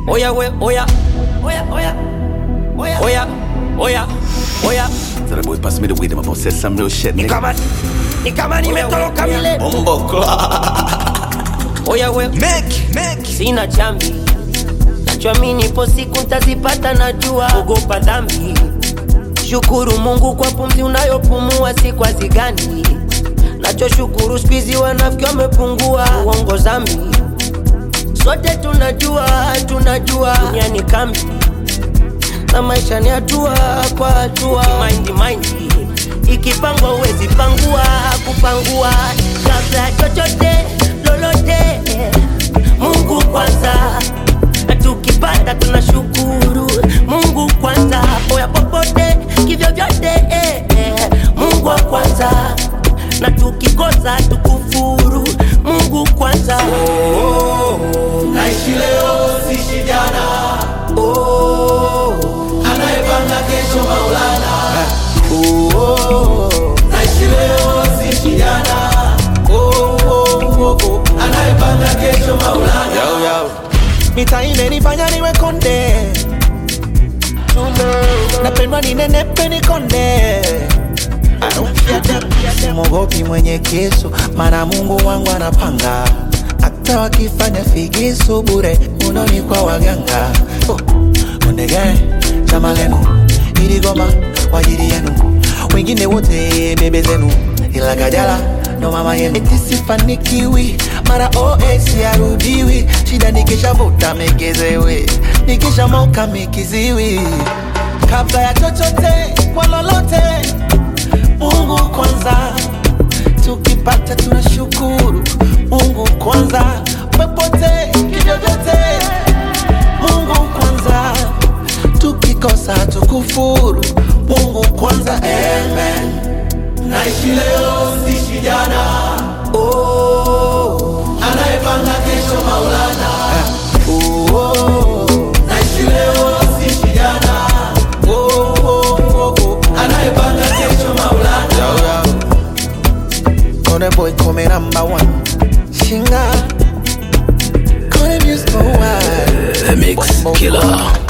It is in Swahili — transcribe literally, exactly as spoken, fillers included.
Oya we, oya, oya, oya, oya, oya, oya, oya. So the boy pass me the weed, I'm about to say some real shit, nigga. Nikama, nikama nimetoroka vile. Bombo clock. Oya we, Make, make. sina chambi. Nachoamini ipo siku ntazipata, najua ogopa dhambi. Shukuru Mungu kwa pumzi unayopumua, si kwa zigani. Nachoshukuru spizi wanafiki wamepungua, uongo zambi. Sote tunajua, tunajua dunia ni kambi, na maisha ni hatua kwa hatua. Mind, mind ikipangwa uwezi pangua, kupangua kabla chochote lolote. Mungu kwanza, na tukipata tunashukuru. Mungu kwanza, poya popote kivyo vyote eh, eh. Mungu kwanza, na tukikosa tukufuru. Mungu kwanza. Oh, oh, oh. Naishi leo sishi jana. Oh, oh, oh. Anayepanga kesho Maulana. Oh, oh, oh. Naishi leo sishi jana. Oh, oh, oh, oh. Anayepanga kesho Maulana. Yo, yo. Mita imenifanya niwe konde. Napendwa ninenepe nikonde. Simogopi mwenye kesho, mana Mungu wangu anapanga. Hata wakifanya figisu bure, unoni kwa waganga. Oh, ondege, chama lenu, hili goma, wajiri yenu. Wengine wote bebe zenu, ila kajala, no mama yenu. Eti sifanikiwi, mara O S ya rudiwi. Shida nikisha vuta megezewe, nikisha moka mikiziwi. Kabla ya chochote, kwa lolote, Mungu kwanza, tukipata tunashukuru. Mungu kwanza, popote kivyovyote. Mungu kwanza, tukikosa tukufuru. Mungu kwanza, amen. Naishi leo sishi jana. Oh, anayepanga kesho Maulana. Oh, oh, naishi leo sishi jana. Oh, oh, oh, oh. Anayepanga kesho Maulana. Kone boy come number one. Shinga Kone music for one. The Mix Killer.